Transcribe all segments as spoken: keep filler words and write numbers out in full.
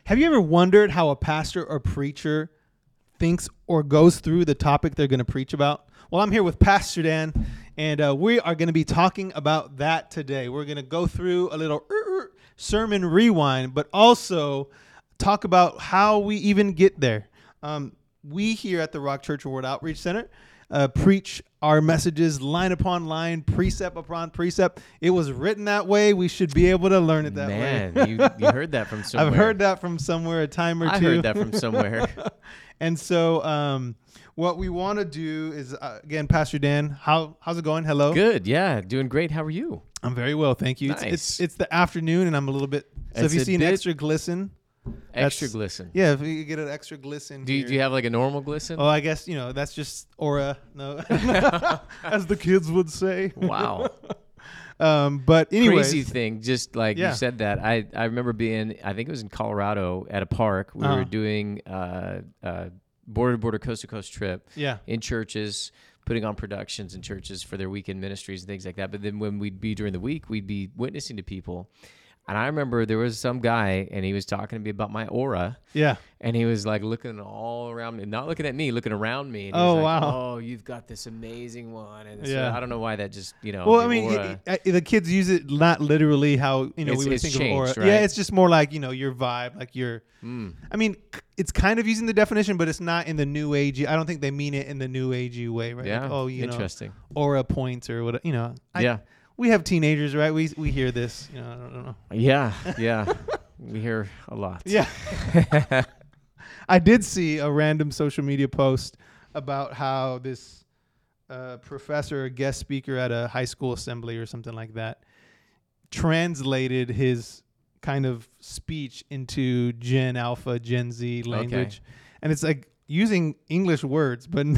Have you ever wondered how a pastor or preacher thinks or goes through the topic they're going to preach about? Well, I'm here with Pastor Dan, and uh, we are going to be talking about that today. We're going to go through a little uh, uh, sermon rewind, but also talk about how we even get there. Um, we here at the Rock Church and Word Outreach Center uh, preach our messages line upon line, precept upon precept. It was written that way. We should be able to learn it that Man, way. you, you heard that from somewhere. I've heard that from somewhere a time or two. I heard that from somewhere. And so um, what we want to do is, uh, again, Pastor Dan, how how's it going? Hello. Good. Yeah. Doing great. How are you? I'm very well. Thank you. Nice. It's, it's it's the afternoon and I'm a little bit. So It's if you a see an bit- extra glisten. Extra that's- glisten. Yeah, if you get an extra glisten. Do you, here. do you have like a normal glisten? Oh, I guess, you know, that's just aura. No. As the kids would say. Wow. Um, but anyway. Crazy thing. Just like Yeah. you said that. I, I remember being, I think it was in Colorado at a park. We Uh-huh. were doing uh, uh, border to border, coast to coast trip Yeah. in churches, putting on productions in churches for their weekend ministries and things like that. But then when we'd be during the week, we'd be witnessing to people. And I remember there was some guy, and he was talking to me about my aura, Yeah. and he was like looking all around me, not looking at me, looking around me. And he Oh, was like, wow. Oh, you've got this amazing one. And so Yeah. I don't know why that just, you know. Well, the I mean, aura- it, it, the kids use it not literally how, you know, It's- we would it's think changed, of aura. right? Yeah, it's just more like, you know, your vibe, like your, Mm. I mean, c- it's kind of using the definition, but it's not in the new agey. I don't think they mean it in the new agey way, right? Yeah. Like, oh, you know, Interesting. aura points or what, you know. I, yeah. We have teenagers, right? We we hear this, you know, I don't, I don't know. Yeah. Yeah. We hear a lot. Yeah. I did see a random social media post about how this uh, professor or guest speaker at a high school assembly or something like that translated his kind of speech into Gen Alpha, Gen Z language. And it's like using English words, but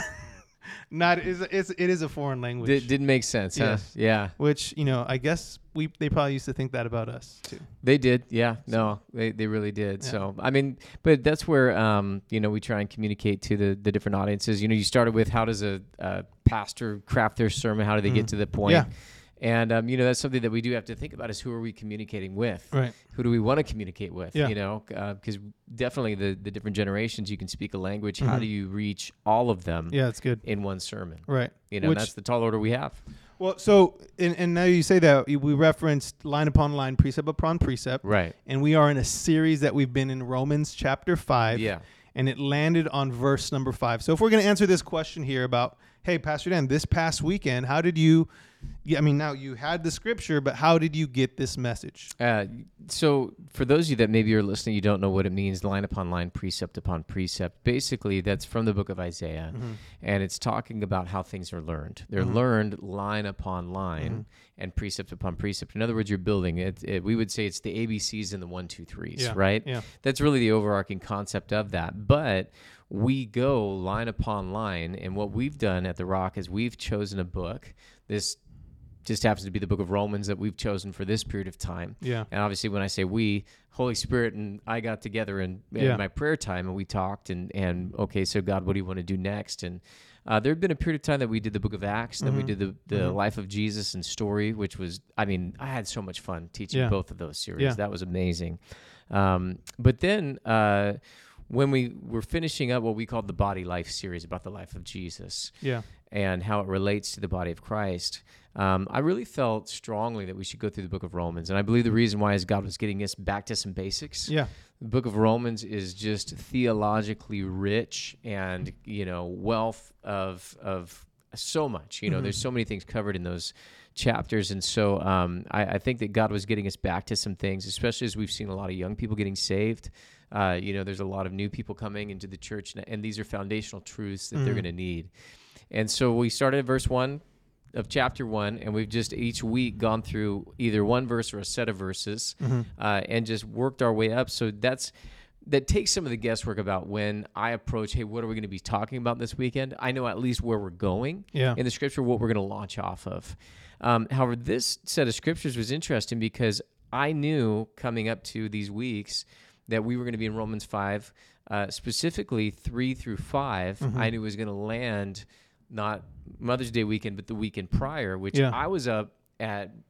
not it's, it's it is a foreign language. Did, didn't make sense, huh? Yes. Yeah. Which, you know, I guess we they probably used to think that about us too. They did, yeah. No, they, they really did. Yeah. So, I mean, but that's where, um, you know, we try and communicate to the, the different audiences. You know, you started with how does a, a pastor craft their sermon? How do they Mhm. get to the point? Yeah. And, um, you know, that's something that we do have to think about is who are we communicating with? Right. Who do we want to communicate with? Yeah. You know, because definitely the, the different generations, you can speak a language. How Mhm. do you reach all of them Yeah, it's good. in one sermon? Right. You know, Which- that's the tall order we have. Well, so and, and now you say that we referenced line upon line, precept upon precept, Right. and we are in a series that we've been in Romans chapter five, Yeah. and it landed on verse number five. So if we're going to answer this question here about, hey, Pastor Dan, this past weekend, how did you? Yeah, I mean, now you had the scripture, but how did you get this message? Uh, so for those of you that maybe are listening, you don't know what it means, line upon line, precept upon precept. Basically, that's from the book of Isaiah, Mm-hmm. and it's talking about how things are learned. They're Mhm. learned line upon line Mhm. and precept upon precept. In other words, you're building it, it. We would say it's the A B Cs and the one, two, threes, Yeah. right? Yeah. That's really the overarching concept of that. But we go line upon line, and what we've done at The Rock is we've chosen a book. This just happens to be the book of Romans that we've chosen for this period of time. Yeah. And obviously when I say we, Holy Spirit and I got together in, in Yeah. my prayer time and we talked and, and okay, so God, what do you want to do next? And uh, there had been a period of time that we did the book of Acts, then we Mhm. did the, the Mhm. life of Jesus and story, which was, I mean, I had so much fun teaching Yeah. both of those series. Yeah. That was amazing. Um, but then uh, when we were finishing up what we called the Body Life series about the life of Jesus, Yeah. and how it relates to the body of Christ, um, I really felt strongly that we should go through the book of Romans. And I believe the reason why is God was getting us back to some basics. Yeah. The book of Romans is just theologically rich and, you know, wealth of of so much. You know, Mhm. there's so many things covered in those chapters. And so um, I, I think that God was getting us back to some things, especially as we've seen a lot of young people getting saved. Uh, you know, there's a lot of new people coming into the church, and, and these are foundational truths that they're Mhm. going to need. And so we started at verse one of chapter one, and we've just each week gone through either one verse or a set of verses Mhm. uh, and just worked our way up. So that's that takes some of the guesswork about when I approach, hey, what are we going to be talking about this weekend? I know at least where we're going Yeah. in the scripture, what we're going to launch off of. Um, however, this set of scriptures was interesting because I knew coming up to these weeks that we were going to be in Romans five, uh, specifically three through five. Mhm. I knew was going to land not Mother's Day weekend, but the weekend prior, which Yeah. I was up at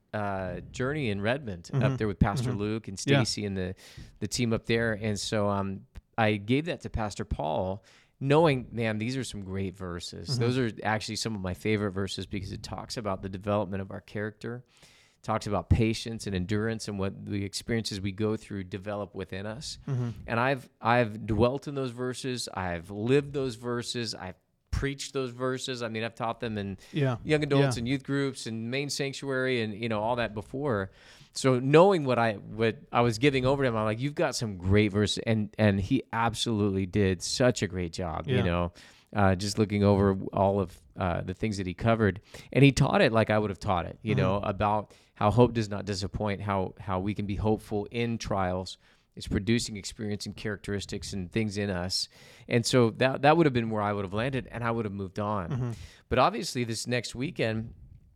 uh, journey in Redmond Mhm. up there with Pastor Mhm. Luke and Yeah. Stacy and the the team up there. And so um, I gave that to Pastor Paul, knowing, man, these are some great verses. Mhm. Those are actually some of my favorite verses because it talks about the development of our character, talks about patience and endurance and what the experiences we go through develop within us. Mhm. And I've I've dwelt in those verses. I've lived those verses. I've preached those verses. I mean, I've taught them in Yeah. young adults Yeah. and youth groups and main sanctuary and, you know, all that before. So knowing what I what I was giving over to him, I'm like, you've got some great verses. And and he absolutely did such a great job, Yeah. you know, uh, just looking over all of uh, the things that he covered. And he taught it like I would have taught it, you Mhm. know, about how hope does not disappoint, how how we can be hopeful in trials. It's producing experience and characteristics and things in us. And so that that would have been where I would have landed, and I would have moved on. Mhm. But obviously this next weekend,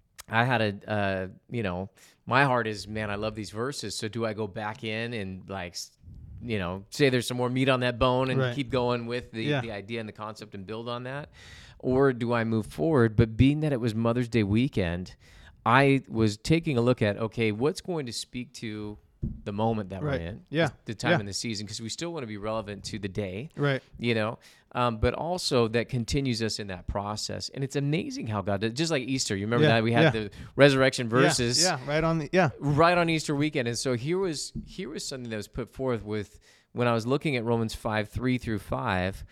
I had a, uh, you know, my heart is, man, I love these verses. So do I go back in and like, s- you know, say there's some more meat on that bone and Right. keep going with the, Yeah. the idea and the concept and build on that? Or do I move forward? But being that it was Mother's Day weekend, I was taking a look at, okay, what's going to speak to the moment that Right. we're in, Yeah. the time Yeah. in the season, because we still want to be relevant to the day, Right. you know, um, but also that continues us in that process. And it's amazing how God does, just like Easter. You remember Yeah, that we had yeah. the resurrection verses Yeah. Yeah. Right on the. Yeah. right on Easter weekend. And so here was here was something that was put forth with when I was looking at Romans five, three through five,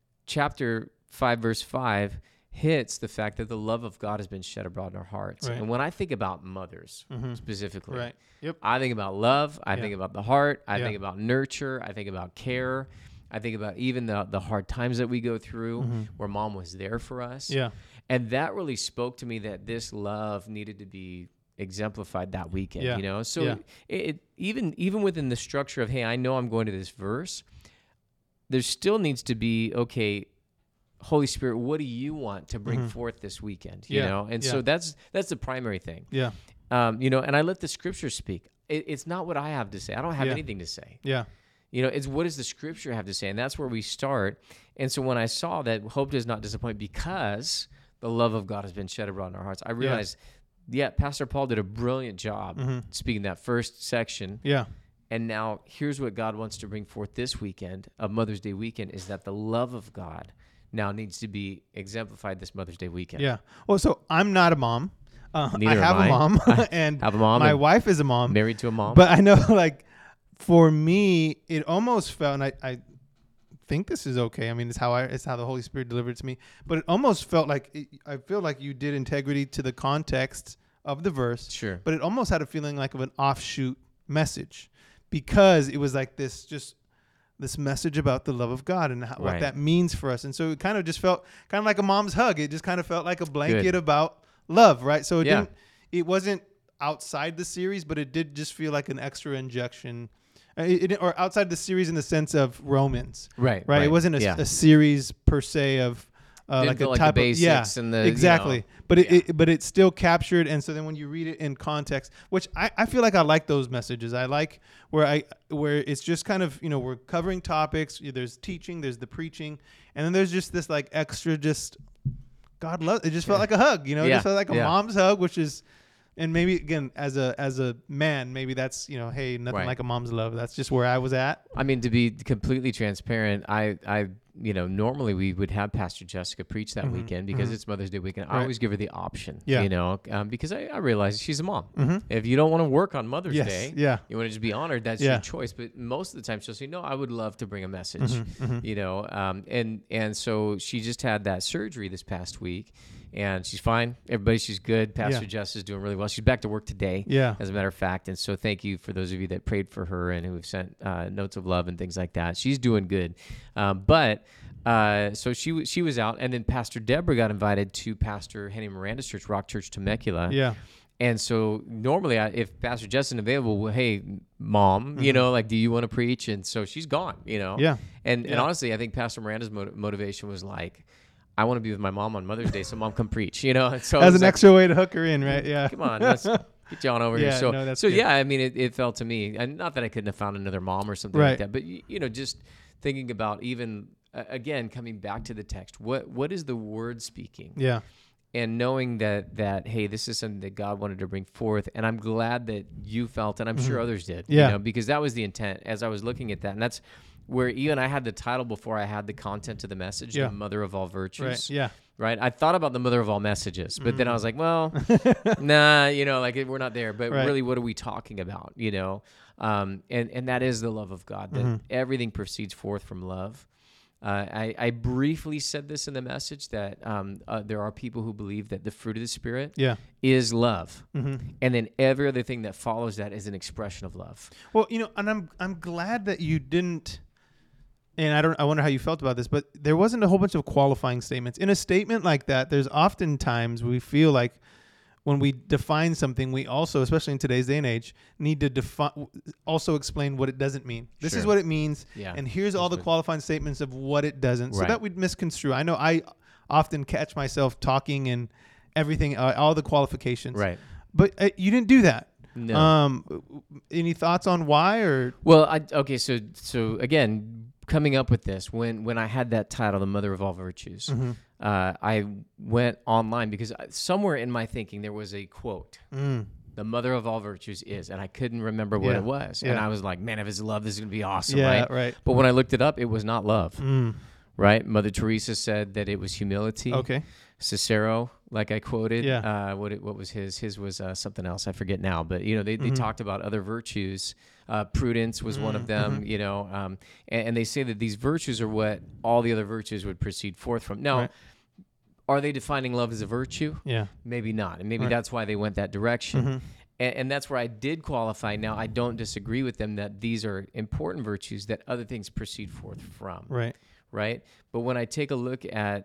chapter five, verse five hits the fact that the love of God has been shed abroad in our hearts. Right. And when I think about mothers Mhm. specifically, Right. Yep. I think about love. I Yeah. think about the heart. I Yeah. think about nurture. I think about care. I think about even the the hard times that we go through Mhm. where mom was there for us. Yeah. And that really spoke to me that this love needed to be exemplified that weekend, Yeah. you know? So Yeah. it, it even even within the structure of, hey, I know I'm going to this verse, there still needs to be, okay, Holy Spirit, what do you want to bring Mhm. forth this weekend? You Yeah. know? And Yeah. so that's that's the primary thing. Yeah. Um, you know, and I let the scripture speak. It, it's not what I have to say. I don't have Yeah. anything to say. Yeah. You know, it's what does the scripture have to say? And that's where we start. And so when I saw that hope does not disappoint because the love of God has been shed abroad in our hearts, I realized, yeah, Pastor Paul did a brilliant job Mhm. speaking that first section. Yeah. And now here's what God wants to bring forth this weekend of Mother's Day weekend is that the love of God now needs to be exemplified this Mother's Day weekend. Yeah. Well, so I'm not a mom. Uh, I Neither have am a I. mom, I and have a mom my and wife is a mom. married to a mom. But I know, like, for me, it almost felt, and I, I think this is okay. I mean, it's how I, it's how the Holy Spirit delivered it to me. But it almost felt like it, I feel like you did integrity to the context of the verse. Sure. But it almost had a feeling like of an offshoot message, because it was like this, just this message about the love of God and how, what Right. that means for us. And so it kind of just felt kind of like a mom's hug. It just kind of felt like a blanket Good. about love, right? So it Yeah. didn't, it wasn't outside the series, but it did just feel like an extra injection, uh, it, it- or outside the series in the sense of Romans, Right. right? It wasn't a, yeah. a series per se of uh, Didn't like a feel like the type of yeah, basics and the, you know, exactly. But it, yeah. it but it still captured, and so then when you read it in context, which I, I feel like I like those messages. I like where I where it's just kind of, you know, we're covering topics. There's teaching, there's the preaching, and then there's just this like extra just God love. It just felt Yeah. like a hug, you know. It Yeah. just felt like a Yeah. mom's hug, which is. And maybe again, as a as a man, maybe that's, you know, hey, nothing Right. like a mom's love. That's just where I was at. I mean, to be completely transparent, I, I, you know, normally we would have Pastor Jessica preach that Mhm, weekend because mhm. it's Mother's Day weekend. I Right. always give her the option, Yeah. you know, um, because I, I realize she's a mom. Mm-hmm. If you don't want to work on Mother's Yes. Day, Yeah. you want to just be honored, that's Yeah. your choice. But most of the time she'll say, no, I would love to bring a message, Mm-hmm, mm-hmm. you know, um, and, and so she just had that surgery this past week and she's fine. Everybody, she's good. Pastor Yeah. Jess is doing really well. She's back to work today. Yeah. As a matter of fact. And so thank you for those of you that prayed for her and who have sent uh, notes of love and things like that. She's doing good. Um, but uh, so she, w- she was out. And then Pastor Deborah got invited to Pastor Henry Miranda's church, Rock Church Temecula. Yeah. And so normally I, if Pastor Jess isn't available, well, hey, mom, you Mhm. know, like, do you want to preach? And so she's gone, you know? Yeah. And, and Yeah. honestly, I think Pastor Miranda's mot- motivation was like, I want to be with my mom on Mother's Day, so mom come preach, you know? And so it As was an like, extra way to hook her in, right? Yeah. come on, let's get you on over Yeah, here. So, no, that's so good. yeah, I mean, it, it felt to me, and not that I couldn't have found another mom or something Right. like that, but y- you know, just thinking about even uh, again coming back to the text, what what is the word speaking? Yeah. and knowing that that hey, this is something that God wanted to bring forth, and I'm glad that you felt, and I'm sure others did, Yeah. you know, because that was the intent as I was looking at that, and that's where even I had the title before I had the content of the message, Yeah. the mother of all virtues. Right. Yeah. Right. I thought about the mother of all messages, but then I was like, well, nah, you know, like we're not there. But Right. really, what are we talking about? You know, um, and and that is the love of God. That Mm-hmm. everything proceeds forth from love. Uh, I, I briefly said this in the message that um, uh, there are people who believe that the fruit of the Spirit Yeah. is love, Mm-hmm. and then every other thing that follows that is an expression of love. Well, you know, and I'm I'm glad that you didn't. And I don't. I wonder how you felt about this, but there wasn't a whole bunch of qualifying statements in a statement like that. There's often times we feel like when we define something, we also, especially in today's day and age, need to define, also explain what it doesn't mean. This is Sure. what it means, Yeah. and here's all the good. qualifying statements of what it doesn't, so Right. that we'd misconstrue. I know I often catch myself talking and everything, uh, all the qualifications, Right. but uh, you didn't do that. No. Um, any thoughts on why or? Well, I okay, so so again, coming up with this, when when I had that title, the mother of all virtues, Mm-hmm. uh, I went online because I- somewhere in my thinking there was a quote. Mm. The mother of all virtues is, and I couldn't remember what Yeah. it was, and Yeah. I was like, man, if it's love, this is gonna be awesome, Yeah, right? right. But when I looked it up, it was not love, Mm. right? Mother Teresa said that it was humility. Okay. Cicero, like I quoted, Yeah. uh, what it, what was his? His was uh, something else. I forget now. But you know, they, they Mhm. talked about other virtues. Uh, prudence was one of them. Mhm. You know, um, and, and they say that these virtues are what all the other virtues would proceed forth from. Now, Right. are they defining love as a virtue? Yeah. Maybe not, and maybe Right. that's why they went that direction. Mhm. And, and that's where I did qualify. Now, I don't disagree with them that these are important virtues that other things proceed forth from. Right. Right. But when I take a look at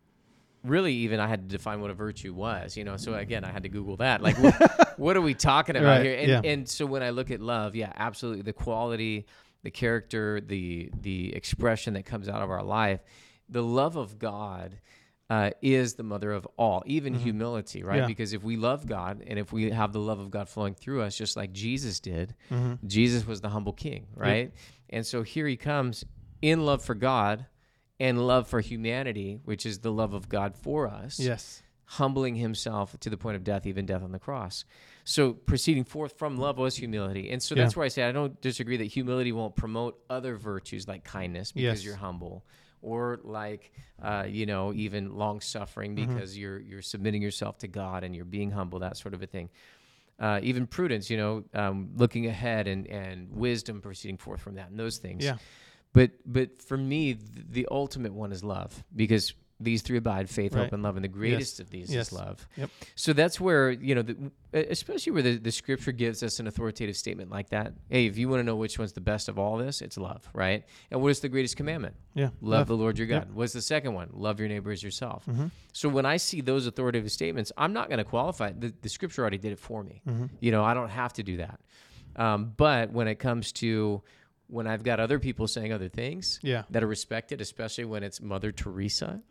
really even I had to define what a virtue was, you know, so again, I had to Google that. Like, what, what are we talking about Right, here? And, yeah. and so when I look at love, yeah, absolutely. The quality, the character, the, the expression that comes out of our life, the love of God uh, is the mother of all, even Mhm. humility, right? Yeah. Because if we love God and if we have the love of God flowing through us, just like Jesus did, Mhm. Jesus was the humble king, right? And so here he comes in love for God and love for humanity, which is the love of God for us, Yes. humbling himself to the point of death, even death on the cross. So proceeding forth from love was humility. And so Yeah. that's where I say I don't disagree that humility won't promote other virtues like kindness because Yes. you're humble, or like, uh, you know, even long-suffering Mm-hmm. because you're you're submitting yourself to God and you're being humble, that sort of a thing. Uh, even prudence, you know, um, looking ahead and, and wisdom proceeding forth from that and those things. Yeah. But but for me, th- the ultimate one is love, because these three abide: faith, Right. hope, and love. And the greatest of these Yes. is love. Yep. So that's where, you know, the, especially where the, the scripture gives us an authoritative statement like that. Hey, if you want to know which one's the best of all this, it's love, right? And what is the greatest commandment? Yeah. Love, the Lord your God. Yep. What's the second one? Love your neighbor as yourself. Mhm. So when I see those authoritative statements, I'm not going to qualify. The, the scripture already did it for me. Mhm. You know, I don't have to do that. Um, but when it comes to when I've got other people saying other things Yeah. that are respected, especially when it's Mother Teresa,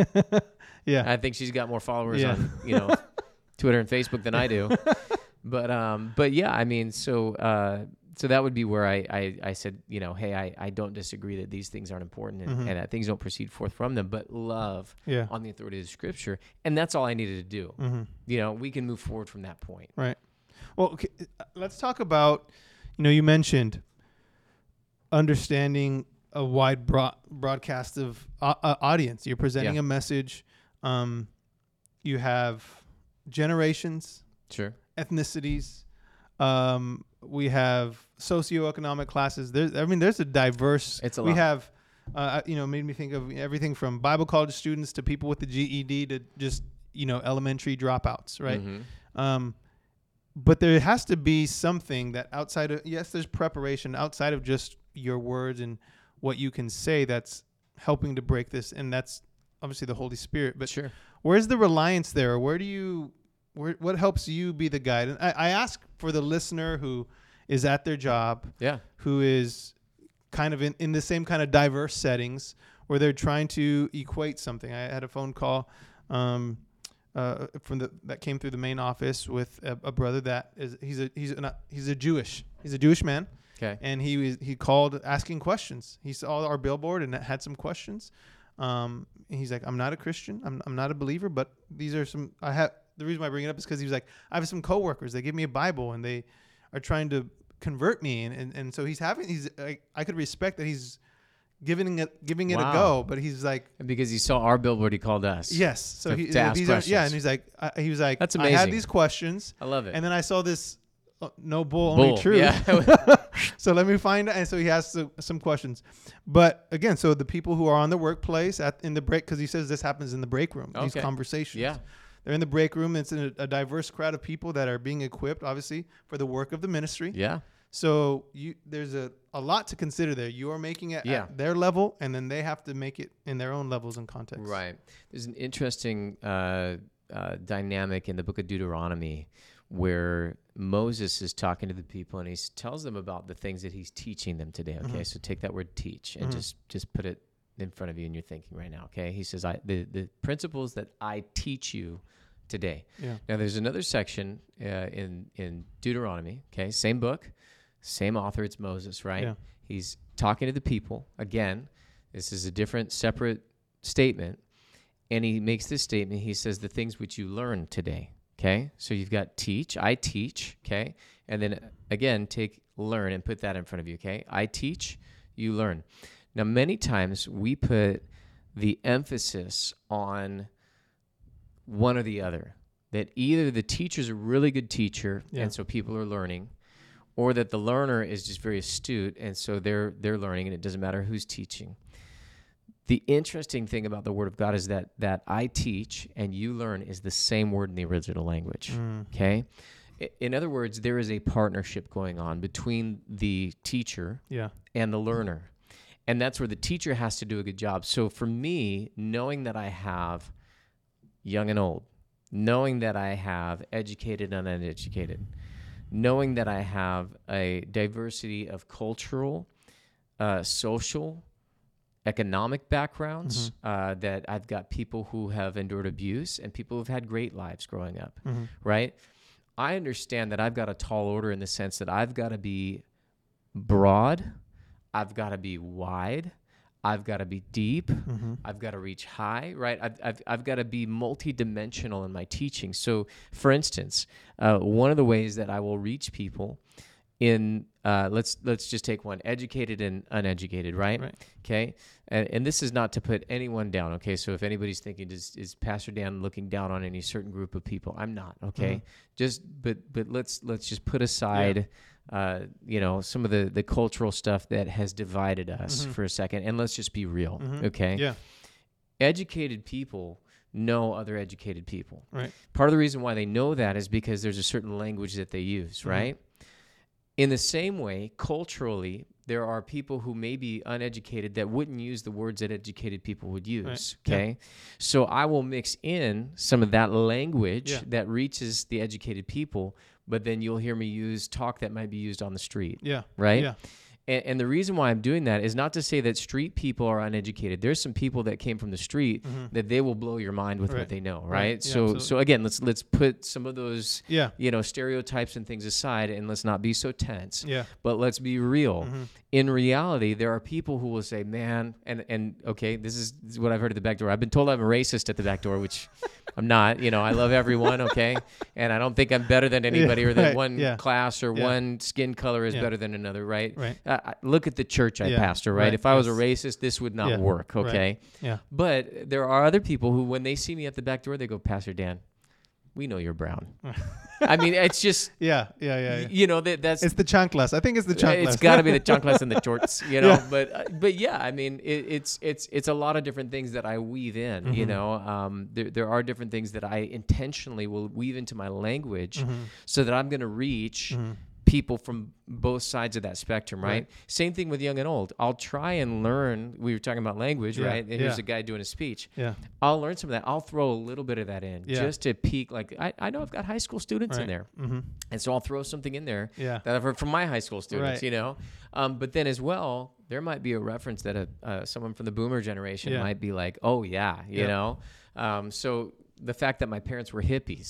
Yeah. I think she's got more followers Yeah. on, you know, Twitter and Facebook than I do. But um, but yeah, I mean, so uh, so that would be where I, I, I said, you know, hey, I, I don't disagree that these things aren't important and, Mhm. and that things don't proceed forth from them, but love Yeah. on the authority of the scripture. And that's all I needed to do. Mm-hmm. You know, we can move forward from that point. Right. Well, okay, uh, let's talk about, you know, you mentioned understanding a wide broad, broadcast of uh, uh, audience. You're presenting Yeah. a message. Um, you have generations, Sure. ethnicities. Um, we have socioeconomic classes. There's, I mean, there's a diverse. It's a we lot. have, uh, you know, made me think of everything from Bible college students to people with the G E D to just, you know, elementary dropouts, right? Mhm. Um, but there has to be something that outside of, yes, there's preparation outside of just your words and what you can say that's helping to break this. And that's obviously the Holy Spirit. But Sure. where's the reliance there? Where do you, where, what helps you be the guide? And I, I ask for the listener who is at their job, Yeah. who is kind of in, in the same kind of diverse settings where they're trying to equate something. I had a phone call um, uh, from the that came through the main office with a, a brother that is he's a he's a, he's a Jewish he's a Jewish man, Okay. and he was he called asking questions. He saw our billboard and had some questions. Um, and he's like, I'm not a Christian. I'm I'm not a believer, but these are some. I have the reason why I bring it up is because he was like, I have some coworkers. They give me a Bible and they are trying to convert me, and and, and so he's having. He's like, I could respect that he's giving it giving it Wow. a go, but he's like, And because he saw our billboard, he called us. yes. So To- he, to ask he's yeah, questions. and he's like, I, he was like, That's I had amazing. these questions, I love it. and then I saw this. Uh, no bull, Bull, only truth. yeah. So let me find out. And so he has some, some questions. But again, so the people who are on the workplace at in the break, because he says this happens in the break room, these Okay. conversations. Yeah. They're in the break room. It's a, a diverse crowd of people that are being equipped, obviously, for the work of the ministry. Yeah. So you there's a, a lot to consider there. You are making it Yeah. at their level, and then they have to make it in their own levels and context. Right. There's an interesting uh, uh, dynamic in the book of Deuteronomy where Moses is talking to the people and he s- tells them about the things that he's teaching them today. Okay, Mhm. so take that word "teach" and Mhm. just just put it in front of you and you're thinking right now. Okay, he says, "I the the principles that I teach you today." Yeah. Now, there's another section uh, in in Deuteronomy. Okay, same book, same author. It's Moses, right? Yeah. He's talking to the people again. This is a different, separate statement, and he makes this statement. He says, "The things which you learn today." Okay, so you've got teach. I teach. Okay, and then uh, again, take learn and put that in front of you. Okay, I teach. You learn. Now, many times we put the emphasis on one or the other. That either the teacher's a really good teacher, Yeah. and so people are learning, or that the learner is just very astute, and so they're they're learning, and it doesn't matter who's teaching. The interesting thing about the Word of God is that that I teach and you learn is the same word in the original language. Mm. Okay? I- In other words, there is a partnership going on between the teacher Yeah. and the learner. And that's where the teacher has to do a good job. So for me, knowing that I have young and old, knowing that I have educated and uneducated, knowing that I have a diversity of cultural, uh, social, economic backgrounds, uh, that I've got people who have endured abuse and people who've had great lives growing up, Mm-hmm. right? I understand that I've got a tall order in the sense that I've got to be broad, I've got to be wide, I've got to be deep, Mm-hmm. I've got to reach high, right? I've, I've, I've got to be multidimensional in my teaching. So, for instance, uh, one of the ways that I will reach people in, uh, let's let's just take one, educated and uneducated, right? Right. Okay, and, and this is not to put anyone down, okay? So if anybody's thinking, is, is Pastor Dan looking down on any certain group of people? I'm not, okay? Mhm. Just, but but let's let's just put aside, uh, you know, some of the, the cultural stuff that has divided us Mhm. for a second, and let's just be real, Mhm. okay? Yeah. Educated people know other educated people. Right. Part of the reason why they know that is because there's a certain language that they use, Mhm. right? In the same way, culturally, there are people who may be uneducated that wouldn't use the words that educated people would use, Right. Yeah. okay? So I will mix in some of that language Yeah. that reaches the educated people, but then you'll hear me use talk that might be used on the street, Yeah. right? Yeah. And, and the reason why I'm doing that is not to say that street people are uneducated. There's some people that came from the street Mhm. that they will blow your mind with Right. what they know, Right. right? Yeah, so absolutely. so again, let's let's put some of those Yeah. you know stereotypes and things aside, and let's not be so tense. Yeah. But let's be real. Mhm. In reality, there are people who will say, "Man," and and okay, this is, this is what I've heard at the back door. I've been told I'm a racist at the back door, which I'm not. You know, I love everyone, okay, and I don't think I'm better than anybody, or that right, one yeah. class or Yeah. one skin color is Yeah. better than another, right? Right. Uh, I- look at the church I Yeah, pastor, right? right, If I was a yes. racist, this would not Yeah, work, right. okay? Yeah. But there are other people who, when they see me at the back door, they go, "Pastor Dan, we know you're brown." I mean, it's just, Yeah. Yeah. Yeah. yeah. you know, that that's It's the chanclas. I think it's the chanclas. it's got to be the chanclas and the shorts, you know. Yeah. But uh, but yeah, I mean, it, it's it's it's a lot of different things that I weave in. You Mhm. know, um, there there are different things that I intentionally will weave into my language, Mhm. so that I'm going to reach Mhm. people from both sides of that spectrum, right? Right. Same thing with young and old. I'll try and learn. We were talking about language, Yeah, right? And here's yeah. a guy doing a speech. Yeah. I'll learn some of that. I'll throw a little bit of that in Yeah. just to peak. Like I, I know I've got high school students in Right. there, Mm-hmm. and so I'll throw something in there Yeah. that I've heard from my high school students, Right. you know. Um, but then as well, there might be a reference that a uh, someone from the Boomer generation Yeah. might be like, "Oh yeah," you Yeah. know. Um, so the fact that my parents were hippies,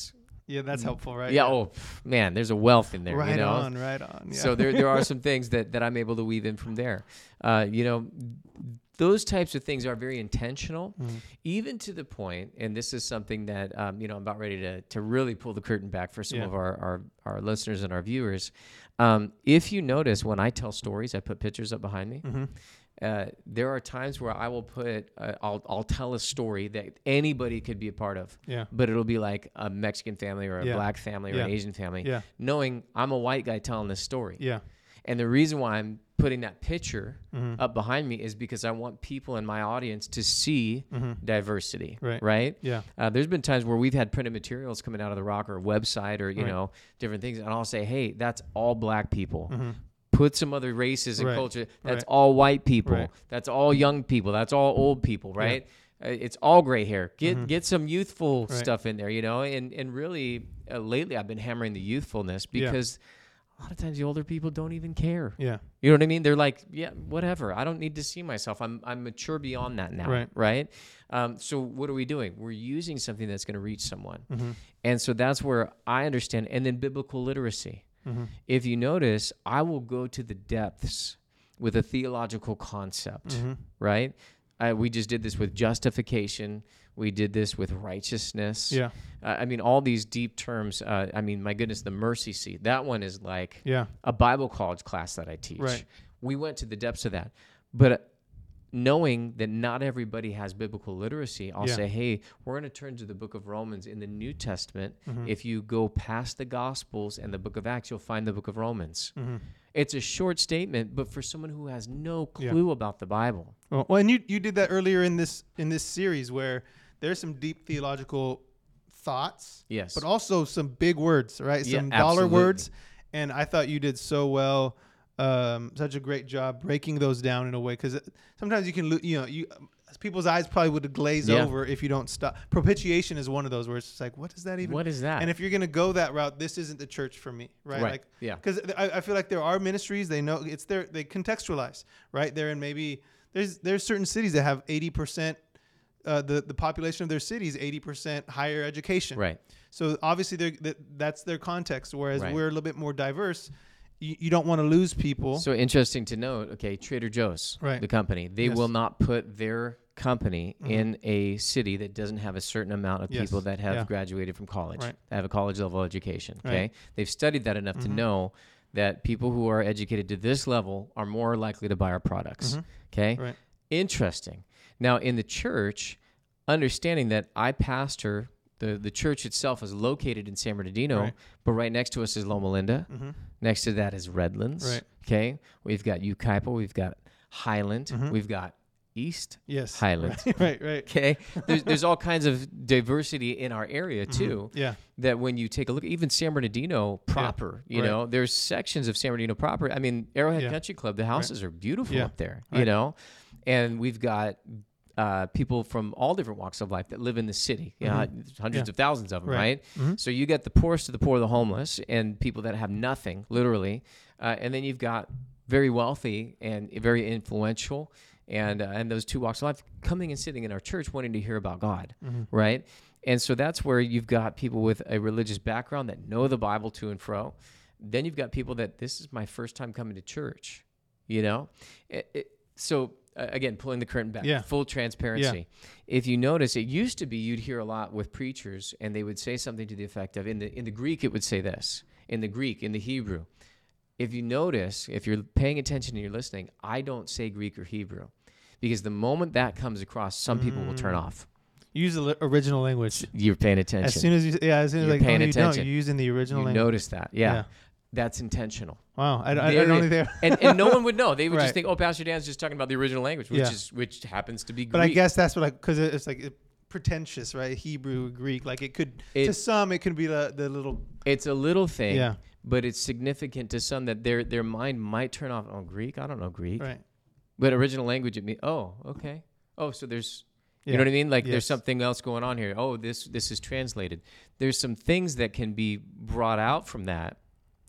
Yeah, that's helpful, right? Yeah. Oh, pff, man, there's a wealth in there. Right you know? on, right on. Yeah. So there, there are some things that, that I'm able to weave in from there. Uh, you know, those types of things are very intentional, Mhm. even to the point, and this is something that, um, you know, I'm about ready to, to really pull the curtain back for some Yeah. of our, our, our listeners and our viewers. Um, if you notice, when I tell stories, I put pictures up behind me. Mhm. Uh, there are times where I will put, uh, I'll, I'll tell a story that anybody could be a part of, Yeah. but it'll be like a Mexican family or a Yeah. black family or Yeah. an Asian family, Yeah. knowing I'm a white guy telling this story. Yeah. And the reason why I'm putting that picture Mhm. up behind me is because I want people in my audience to see Mhm. diversity, Right. right? Yeah. Uh, there's been times where we've had printed materials coming out of the Rock or a website or, you Right. know, different things. And I'll say, hey, that's all black people. Mhm. Put some other races and Right. culture. That's Right. all white people. Right. That's all young people. That's all old people, right? Uh, it's all gray hair. Get Mhm. get some youthful Right. stuff in there, you know. And and really, uh, lately, I've been hammering the youthfulness Yeah. because a lot of times the older people don't even care. Yeah. You know what I mean? They're like, yeah, whatever. I don't need to see myself. I'm I'm mature beyond that now, Right. right? Um, so what are we doing? We're using something that's going to reach someone, Mhm. and so that's where I understand. And then biblical literacy. Mhm. If you notice, I will go to the depths with a theological concept, Mhm. right? Uh, we just did this with justification. We did this with righteousness. Yeah. Uh, I mean, all these deep terms. Uh, I mean, my goodness, the mercy seat. That one is like Yeah. a Bible college class that I teach. Right. We went to the depths of that. But uh, knowing that not everybody has biblical literacy, I'll Yeah. say, hey, we're going to turn to the book of Romans in the New Testament. Mhm. If you go past the Gospels and the book of Acts, you'll find the book of Romans. Mhm. It's a short statement, but for someone who has no Yeah. clue about the Bible. Well, well, and you you did that earlier in this in this series where there's some deep theological thoughts, Yes. but also some big words, right? Yeah, Some dollar absolutely. words, and I thought you did so well, um, such a great job breaking those down in a way because sometimes you can, lo- you know, you people's eyes probably would glaze Yeah. over if you don't stop. Propitiation is one of those where it's just like, what does that even? What is that? And if you're gonna go that route, this isn't the church for me, right? Right. Like, Yeah. Because I, I feel like there are ministries they know it's there. They contextualize, right? They're in maybe there's there's certain cities that have eighty percent. Uh, the the population of their cities eighty percent higher education. Right. So obviously they're, that that's their context. Whereas Right. we're a little bit more diverse. You, you don't want to lose people. So interesting to note, okay, Trader Joe's, Right. the company, they Yes. will not put their company Mhm. in a city that doesn't have a certain amount of Yes. people that have Yeah. graduated from college, Right. that have a college level education, okay? Right. They've studied that enough to Mhm. know that people who are educated to this level are more likely to buy our products, Mhm. okay? Right. Interesting. Now, in the church, understanding that I pastor, the, the church itself is located in San Bernardino, Right. but right next to us is Loma Linda. Mhm. Next to that is Redlands. Right. Okay. We've got Ukaipa. We've got Highland. Mhm. We've got East Yes. Highland. Right. Right. Right. Okay. There's, there's all kinds of diversity in our area too. Mhm. Yeah. That when you take a look, even San Bernardino proper, you Right. know, there's sections of San Bernardino proper. I mean, Arrowhead Yeah. Country Club, the houses are beautiful Yeah. up there, you Right. know, and we've got uh, people from all different walks of life that live in the city, you know, Mhm. hundreds Yeah. of thousands of them, Right. right? Mhm. So you get the poorest of the poor, the homeless, and people that have nothing, literally, uh, and then you've got very wealthy and very influential, and uh, and those two walks of life coming and sitting in our church, wanting to hear about God, Mhm. right? And so that's where you've got people with a religious background that know the Bible to and fro. Then you've got people that this is my first time coming to church, you know. It, it, so uh, again, pulling the curtain back, Yeah. full transparency. If you notice, it used to be you'd hear a lot with preachers, and they would say something to the effect of, in the in the Greek, it would say this. In the Greek, in the Hebrew, if you notice, if you're paying attention and you're listening, I don't say Greek or Hebrew, because the moment that comes across, some people will turn Mm. off. Use the li- original language. You're paying attention. As soon as you, yeah, as soon as You're like, paying oh, you attention. don't, you're using the original you language. notice that, yeah. Yeah. That's intentional. Wow, I, I, I Very- don't think they're. and and no one would know. They would Right. just think, oh, Pastor Dan's just talking about the original language, which Yeah. is which happens to be Greek. But I guess that's what I because it's like it, pretentious, right? Hebrew, Greek, like it could It- to some it could be the the little it's a little thing, Yeah. but it's significant to some that their their mind might turn off. Oh, Greek? I don't know Greek. right. But original language, it means, oh, okay. Oh, so there's, Yeah. you know what I mean? Like Yes. there's something else going on here. Oh, this this is translated. There's some things that can be brought out from that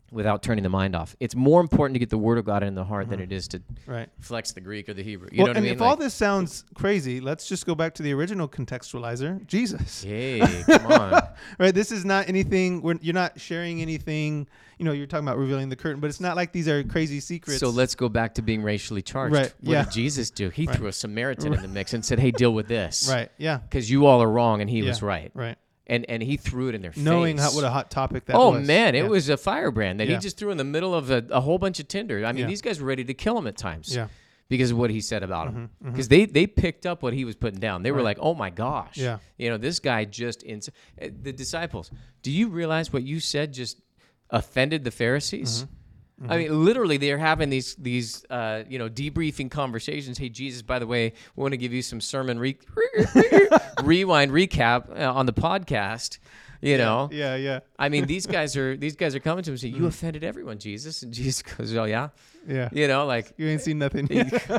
without turning the mind off. It's more important to get the word of God in the heart Mhm. than it is to Right. flex the Greek or the Hebrew. You Well, know what and I mean? if all this sounds crazy, let's just go back to the original contextualizer, Jesus. Hey, come on. Right. This is not anything. We're, you're not sharing anything. You know, you're talking about revealing the curtain, but it's not like these are crazy secrets. So let's go back to being racially charged. Right, What yeah. did Jesus do? He Right. threw a Samaritan in the mix and said, hey, deal with this. Right. Yeah. Because you all are wrong and he Yeah. was right. Right. And and he threw it in their Knowing face. how, what a hot topic that oh, was. man, it Yeah. was a firebrand that Yeah. he just threw in the middle of a, a whole bunch of tinder. I mean, Yeah. these guys were ready to kill him at times Yeah. because of what he said about him. Mhm, mhm. Because they, they picked up what he was putting down. They were Right. like, oh, my gosh. Yeah. You know, this guy just... Ins- uh, the disciples, do you realize what you said just offended the Pharisees? Mm-hmm. I mean, literally, they're having these these uh, you know debriefing conversations. Hey, Jesus, by the way, we want to give you some sermon re- rewind recap uh, on the podcast. You know, Yeah. Yeah. I mean, these guys are these guys are coming to him and saying, "You offended everyone, Jesus," and Jesus goes, "Oh yeah, Yeah. you know, like You ain't seen nothing.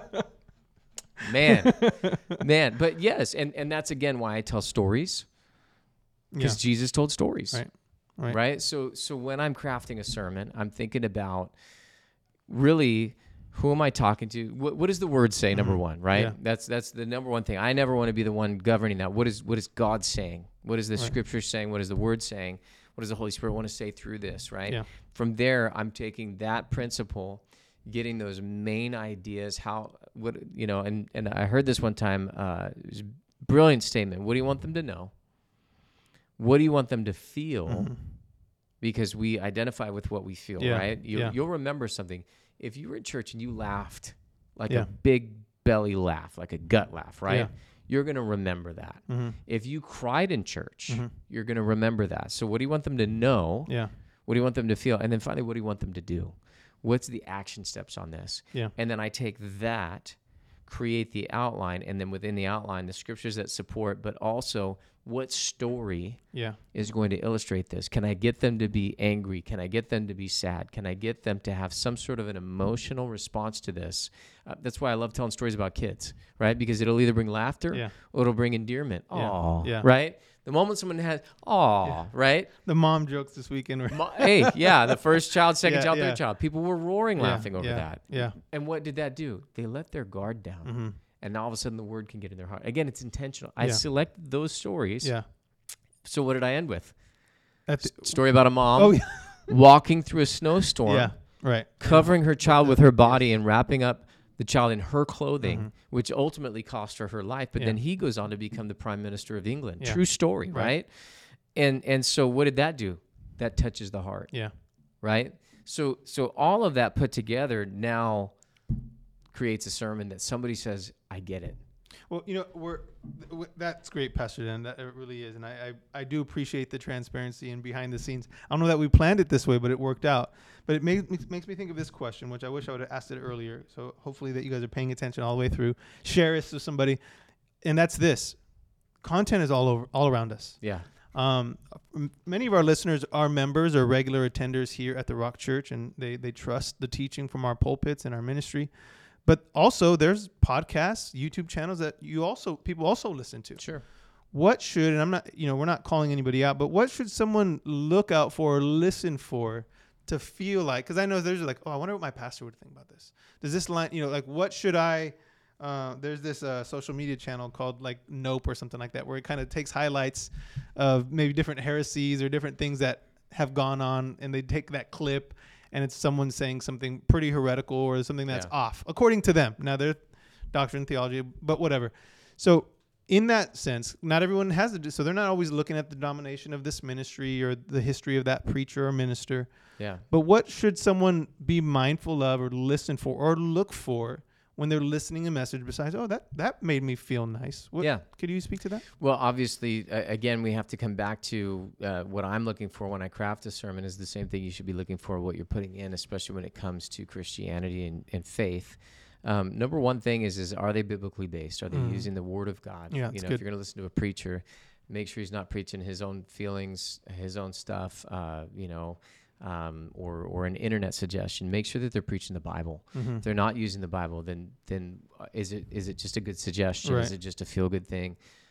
man, man." But yes, and and that's again why I tell stories because Yeah. Jesus told stories. Right. Right. Right. So so when I'm crafting a sermon, I'm thinking about really who am I talking to? What, what does the word say? Number one, right? Yeah. That's that's the number one thing. I never want to be the one governing that. What is what is God saying? What is the Right. Scripture saying? What is the Word saying? What does the Holy Spirit want to say through this? Right. Yeah. From there, I'm taking that principle, getting those main ideas. How what you know? And and I heard this one time. Uh, it was a brilliant statement. What do you want them to know? What do you want them to feel? Mhm. Because we identify with what we feel, Yeah, right? You, yeah. You'll remember something. If you were in church and you laughed, like Yeah. a big belly laugh, like a gut laugh, right? Yeah. You're going to remember that. Mhm. If you cried in church, Mhm. you're going to remember that. So what do you want them to know? Yeah. What do you want them to feel? And then finally, what do you want them to do? What's the action steps on this? Yeah. And then I take that, create the outline, and then within the outline, the scriptures that support, but also what story Yeah. is going to illustrate this. Can I get them to be angry? Can I get them to be sad? Can I get them to have some sort of an emotional response to this? Uh, that's why I love telling stories about kids, right? Because it'll either bring laughter Yeah. or it'll bring endearment. Yeah. Aw, Yeah. right? The moment someone has, aw, Yeah. right? The mom jokes this weekend were Mo- hey, yeah, the first child, second Yeah, child, yeah. third child. People were roaring Yeah, laughing over yeah, that. Yeah. And what did that do? They let their guard down. Mm-hmm. And all of a sudden the word can get in their heart. Again, it's intentional. I Yeah. selected those stories. Yeah. So what did I end with? At the- S- story about a mom oh yeah. walking through a snowstorm, Yeah. Right. covering her child with her body and wrapping up the child in her clothing, Mhm. which ultimately cost her her life. But Yeah. then he goes on to become the prime minister of England. Yeah. True story, Right. right? And and so what did that do? That touches the heart, Yeah. right? So so all of that put together now creates a sermon that somebody says, I get it. Well, you know, we're w- that's great, Pastor Dan. That it really is, and I, I I do appreciate the transparency and behind the scenes. I don't know that we planned it this way, but it worked out. But it makes makes me think of this question, which I wish I would have asked it earlier. So hopefully that you guys are paying attention all the way through. Share this with somebody, and that's this: content is all over, all around us. Yeah. Um, m- many of our listeners are members or regular attenders here at the Rock Church, and they they trust the teaching from our pulpits and our ministry. But also, there's podcasts, YouTube channels that you also people also listen to. Sure. What should, and I'm not, you know, we're not calling anybody out, but what should someone look out for or listen for to feel like? Because I know there's like, oh, I wonder what my pastor would think about this. Does this line, you know, like what should I? Uh, there's this uh, social media channel called like Nope or something like that, where it kind of takes highlights of maybe different heresies or different things that have gone on, and they take that clip, and it's someone saying something pretty heretical or something that's Yeah. off, according to them. Now, their doctrine, theology, but whatever. So in that sense, not everyone has it. So they're not always looking at the domination of this ministry or the history of that preacher or minister. Yeah. But what should someone be mindful of or listen for or look for when they're listening to a message besides, oh, that, that made me feel nice? What, Yeah. Could you speak to that? Well, obviously, uh, again, we have to come back to uh, what I'm looking for when I craft a sermon is the same thing you should be looking for what you're putting in, especially when it comes to Christianity and, and faith. Um, number one thing is, is are they biblically based? Are they Mm. using the Word of God? Yeah, you that's know, good. if you're going to listen to a preacher, make sure he's not preaching his own feelings, his own stuff, uh, you know, um, or or an internet suggestion. Make sure that they're preaching the Bible. Mm-hmm. If they're not using the Bible, then then uh, is it is it just a good suggestion? Right. Is it just a feel good thing?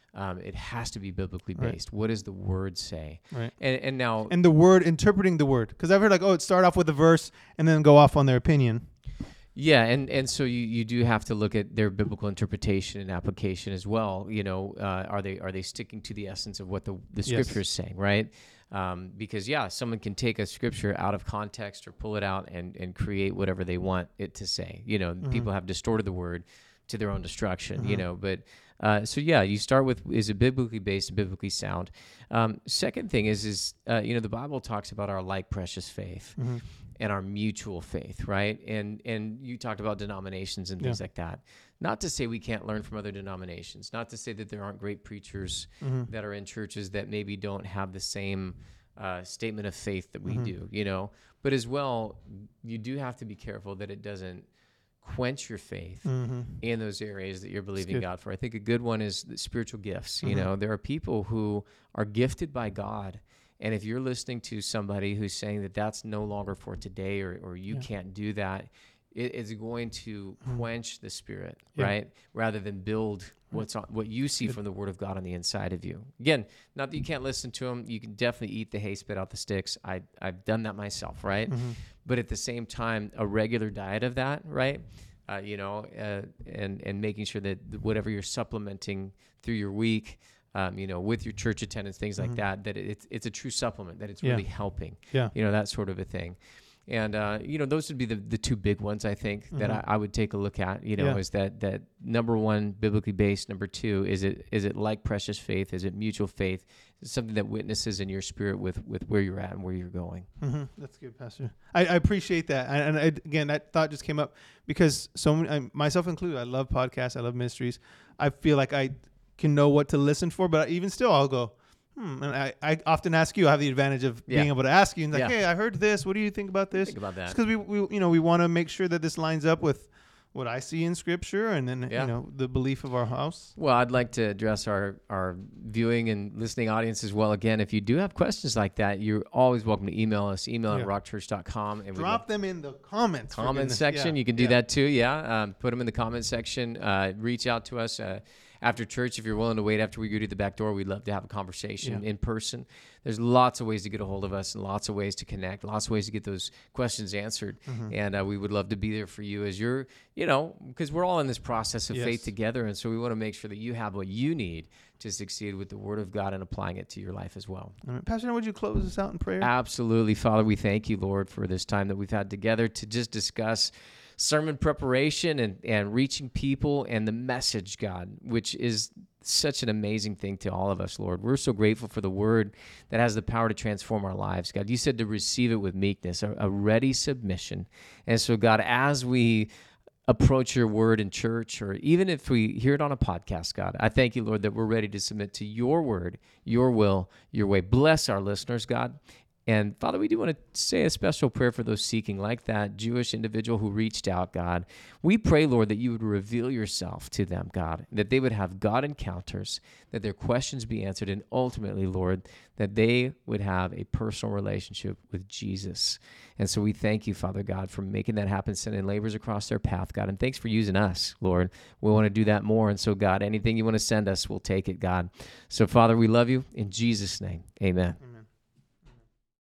Um, it has to be biblically Right. based. What does the word say? Right. And and now And the word, interpreting the word. Because I've heard like, oh, it start off with a verse and then go off on their opinion. yeah, and, and so you, you do have to look at their biblical interpretation and application as well. You know, uh, are they are they sticking to the essence of what the, the scripture is saying, right? Um, because yeah, someone can take a scripture out of context or pull it out and, and create whatever they want it to say. You know, Mm-hmm. people have distorted the word to their own destruction. You Mhm. know, but uh, so yeah, you start with is it biblically based and biblically sound. Um, second thing is is uh, you know the Bible talks about our like precious faith. Mm-hmm. And our mutual faith, right? And and you talked about denominations and things Yeah. like that. Not to say we can't learn from other denominations. Not to say that there aren't great preachers Mm-hmm. that are in churches that maybe don't have the same uh, statement of faith that we Mhm. do, you know. But as well, you do have to be careful that it doesn't quench your faith Mm-hmm. in those areas that you're believing good. God for. I think a good one is the spiritual gifts. You Mhm. know, there are people who are gifted by God. And if you're listening to somebody who's saying that that's no longer for today or, or you Yeah. can't do that, it is going to Mhm. quench the spirit, Yeah. right? Rather than build what's on, what you see Good. from the Word of God on the inside of you. Again, not that you can't listen to them. You can definitely eat the hay, spit out the sticks. I, I've done that myself, right? Mm-hmm. But at the same time, a regular diet of that, right? Uh, you know, uh, and and making sure that whatever you're supplementing through your week, um, you know, with your church attendance, things like Mhm. that, that it's it's a true supplement, that it's Yeah. really helping, Yeah. you know, that sort of a thing. And, uh, you know, those would be the, the two big ones, I think, that Mhm. I, I would take a look at, you know, Yeah. is that, that number one, biblically based. Number two, is it is it like precious faith? Is it mutual faith? Is it something that witnesses in your spirit with, with where you're at and where you're going? Mm-hmm. That's good, Pastor. I, I appreciate that. And, and I, again, that thought just came up because so many, I, myself included, I love podcasts. I love mysteries. I feel like I can know what to listen for, but even still, I'll go, hmm. And I, I often ask you, I have the advantage of Yeah. being able to ask you and like, Yeah. hey, I heard this. What do you think about this? Think about that. Because we, we, you know, we want to make sure that this lines up with what I see in Scripture, and then Yeah. you know the belief of our house. Well, I'd like to address our, our viewing and listening audience as well. Again, if you do have questions like that, you're always welcome to email us, email Yeah. at rock church dot com. And we'd Drop love- them in the comments. for comment goodness- section. yeah, You can do yeah. that too. Yeah. Um, put them in the comment section. Uh, reach out to us uh, after church. If you're willing to wait after we go to the back door, we'd love to have a conversation Yeah. in person. There's lots of ways to get a hold of us and lots of ways to connect, lots of ways to get those questions answered. Mhm. And uh, we would love to be there for you as you're, you know, because we're all in this process of Yes. faith together. And so we want to make sure that you have what you need to succeed with the Word of God and applying it to your life as well. All right. Pastor, would you close us out in prayer? Absolutely. Father, we thank you, Lord, for this time that we've had together to just discuss sermon preparation and, and reaching people and the message, God, which is such an amazing thing to all of us, Lord. We're so grateful for the word that has the power to transform our lives, God. You said to receive it with meekness, a, a ready submission. And so, God, as we approach your word in church, or even if we hear it on a podcast, God, I thank you, Lord, that we're ready to submit to your word, your will, your way. Bless our listeners, God. And Father, we do want to say a special prayer for those seeking, like that Jewish individual who reached out, God. We pray, Lord, that you would reveal yourself to them, God, that they would have God encounters, that their questions be answered, and ultimately, Lord, that they would have a personal relationship with Jesus. And so we thank you, Father God, for making that happen, sending laborers across their path, God. And thanks for using us, Lord. We want to do that more. And so, God, anything you want to send us, we'll take it, God. So, Father, we love you. In Jesus' name, amen.